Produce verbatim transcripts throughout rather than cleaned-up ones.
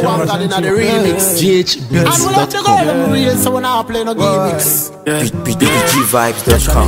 one God in the remix. G H beats And we have to go them real, so when I play no gimmicks. B G vibes dot com.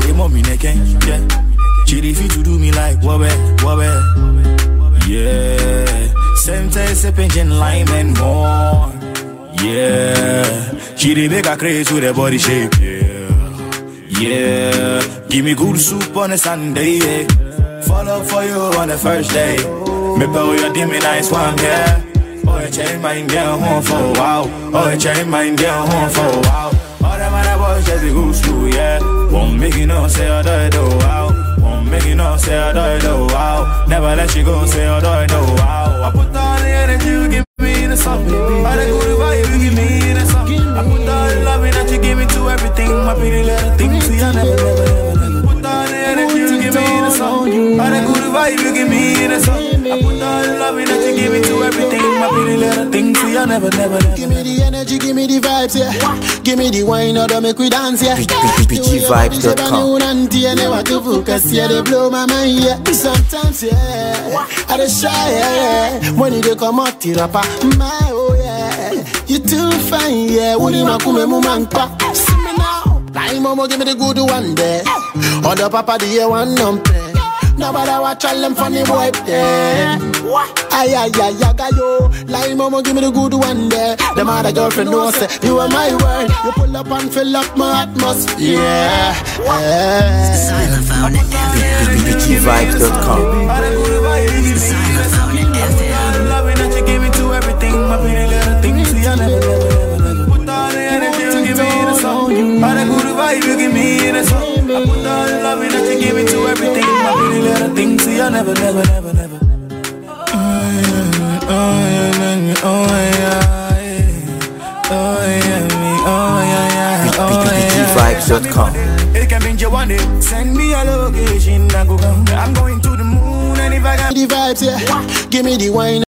Chidi fit to do me like wobbe, wobbe. Yeah. Same taste, sipping gin, lime and more. Yeah. Chidi make a craze with a body shape. Yeah. Yeah. Give me good soup on a Sunday. Yeah. Follow for you on the first day. Me bow your dimmy nice one, yeah. Oh, you change my girl home for a while. Oh, you change my girl home for a while. All them other boys just be good school, yeah. Won't make you know, say I do it, oh, wow. Won't make you know, say I do it, oh, wow. Never let you go, say I do it, oh, wow. I put all the energy you give me in the song. All the good vibe you give me in the song. I put all the loving that you give me to everything. My pretty little thing, see I never, never, never, never. Put all the energy you give me in the song. All the good vibe you give me in the song. I put all the loving that you give me to everything. My pretty little thing, see I never, never, never. Give me the energy, give me the vibes, yeah. Give me the wine, or make we dance, yeah. B G vibes dot com. Never to focus, yeah, they blow my mind, yeah. Sometimes, yeah, I just shy, yeah. When you come out, you rapper, my, oh, yeah. You too fine, yeah. When you come out, you see me now. Like, mama, give me the good one, there. Or the papa, the year one, number. Nobody watch all them funny boy there. Ay, ay, ay, ay, yo. Like mama, give me the good one there. The mother girlfriend knows say you are my word. You pull up and fill up my atmosphere. Yeah. B G vibes dot com. Loving that you give me to everything. My pretty little things, see I never, never, never, never. Put all the energy you give me in the song. All the good vibe you give me in the song. I put all the loving that you give me to everything. My pretty little things, see I never, never, never, never. Oh yeah, oh yeah, oh yeah, oh yeah, me, oh yeah, yeah, oh yeah. B G vibes dot com. It can be your one day. Send me a location, I go come. I'm going to the moon, and if I got the vibes, yeah. Give me the wine.